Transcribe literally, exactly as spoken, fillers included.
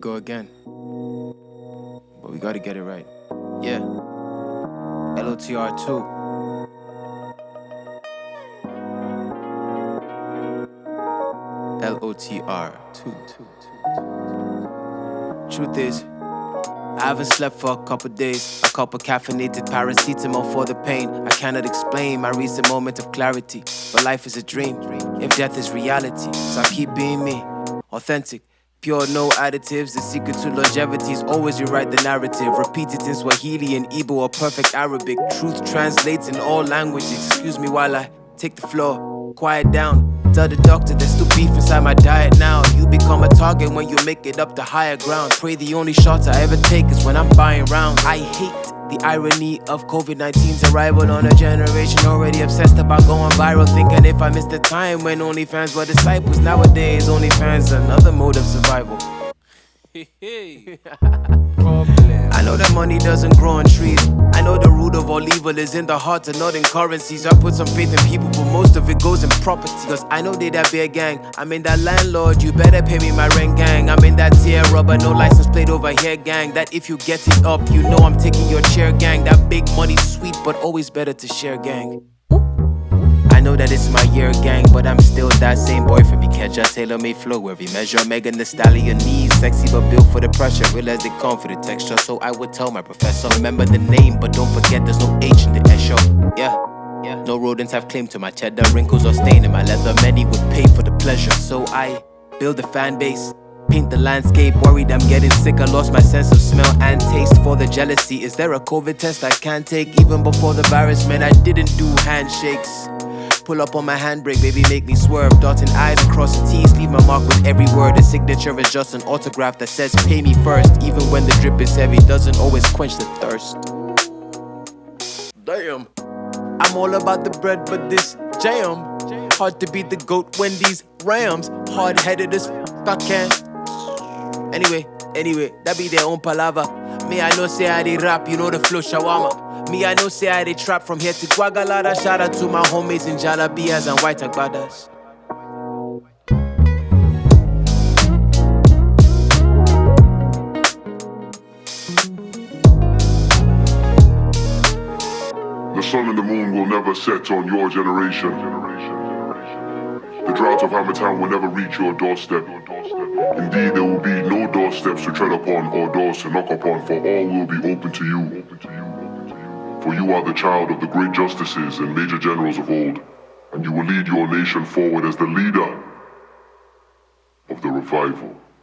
go again. But we gotta get it right. Yeah. L O T R two. L O T R two. Truth is, I haven't slept for a couple days. A couple caffeinated paracetamol for the pain. I cannot explain my recent moment of clarity. But life is a dream, if death is reality. So I keep being me, authentic, pure, no additives. The secret to longevity is always rewrite the narrative. Repeat it in Swahili and Igbo or perfect Arabic. Truth translates in all languages. Excuse me while I take the floor, quiet down. Tell the doctor there's still beef inside my diet now. You become a target when you make it up to higher ground. Pray the only shots I ever take is when I'm buying rounds. I hate the irony of COVID nineteen's arrival on a generation already obsessed about going viral. Thinking if I missed the time when OnlyFans were disciples. Nowadays, OnlyFans another mode of survival. I know that money doesn't grow on trees. I know the root of all evil is in the heart and not in currencies. I put some faith in people, but most of it goes in property. Cause I know they that bear gang. I'm in that landlord, you better pay me my rent gang. I'm in that tier rubber, no license plate over here gang. That if you get it up, you know I'm taking your chair gang. That big money's sweet, but always better to share gang. I know that it's my year gang, but I'm still that same boy from Ikeja. Tailor-made flow, every measure, Megan Thee Stallion knees. Sexy but built for the pressure, real as they come for the texture. So I would tell my professor, remember the name, but don't forget there's no H in the esho. Yeah, yeah. No rodents have claim to my cheddar, wrinkles or stain in my leather. Many would pay for the pleasure, so I build a fan base, paint the landscape, worried I'm getting sick. I lost my sense of smell and taste for the jealousy. Is there a COVID test I can't take? Even before the virus, man, I didn't do handshakes. Pull up on my handbrake, baby, make me swerve. Dotting I's across the T's, leave my mark with every word. A signature is just an autograph that says pay me first. Even when the drip is heavy, doesn't always quench the thirst. Damn, I'm all about the bread, but this jam. Hard to beat the goat when these rams. Hard-headed as f***, I can't. Anyway, anyway, that be their own palava. Me, I know say I dey rap, you know the flow shawarma. Me, I know say I dey trap from here to Guagalada. Shout out to my homies in Jalabias and White Agbadas. The sun and the moon will never set on your generation. The drought of Hammertown will never reach your doorstep. Indeed, there will be no doorsteps to tread upon or doors to knock upon, for all will be open to you. For you are the child of the great justices and major generals of old, and you will lead your nation forward as the leader of the revival.